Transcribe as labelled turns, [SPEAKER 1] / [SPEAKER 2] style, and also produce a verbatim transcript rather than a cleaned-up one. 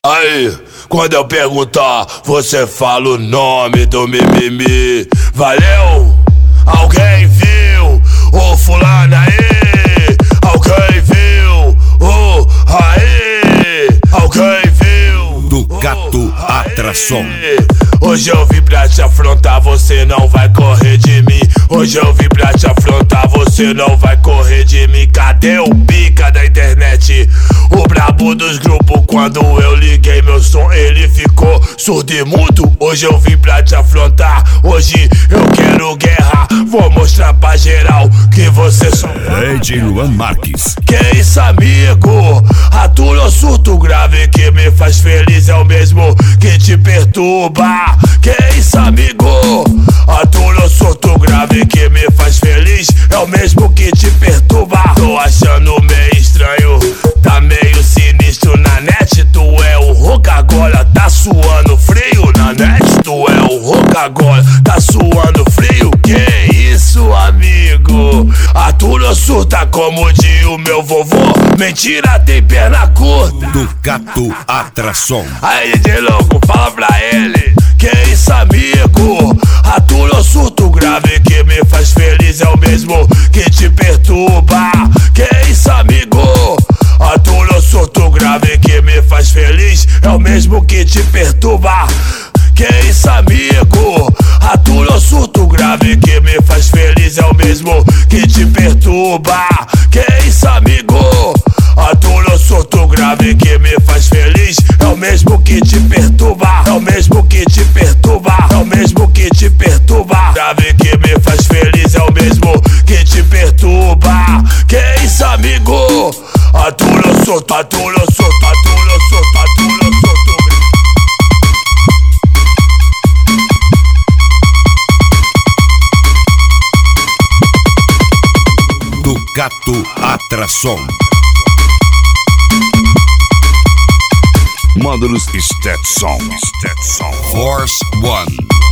[SPEAKER 1] Aí, quando eu perguntar, você fala o nome do mimimi. Valeu? Alguém viu o fulano aí? Alguém viu o aí? Alguém viu?
[SPEAKER 2] Ducato Atração.
[SPEAKER 1] Hoje eu vim pra te afrontar, você não vai correr de mim. Hoje eu vim pra te afrontar, você não vai correr de mim. Cadê o pica da internet? O brabo dos grupos, quando eu liguei meu som, ele ficou surdo e mudo. Hoje eu vim pra te afrontar, hoje eu quero guerra. Vou mostrar pra geral que você só
[SPEAKER 2] D J Luan Marques.
[SPEAKER 1] Que isso, amigo? Aturo ou surto grave que me faz feliz é o mesmo que te perturba. Que isso, amigo? Aturo ou surto grave que me faz feliz é o mesmo que te perturba. Tô achando meio estranho, tá meio sinistro na net. Tu é o roca agora, tá suando frio na net. Tu é o roca agora, tá suando frio. Que isso, amigo? Aturo ou surta como diz o meu vovô? Mentira tem perna curta.
[SPEAKER 2] Ducato Atração.
[SPEAKER 1] Aí, D J louco, fala pra ele. Que isso, amigo? Aturo ou surto grave que me faz feliz é o mesmo que te perturba. Que isso, amigo? Aturo ou surto grave que me faz feliz é o mesmo que te perturba. Que isso, amigo? Aturo ou surto grave que me faz feliz é o mesmo que te perturba. Que isso, amigo? Aturo ou surto grave que me faz feliz é o mesmo que te perturba. É o mesmo que te perturba. É o mesmo que te perturba. Grave que me faz feliz é o mesmo que te perturba. Que isso, amigo? Aturo ou surto, aturo ou surto, aturo ou surto, aturo ou surto.
[SPEAKER 2] Ducato Atração. Módulos Stetson. Stetson. Force One.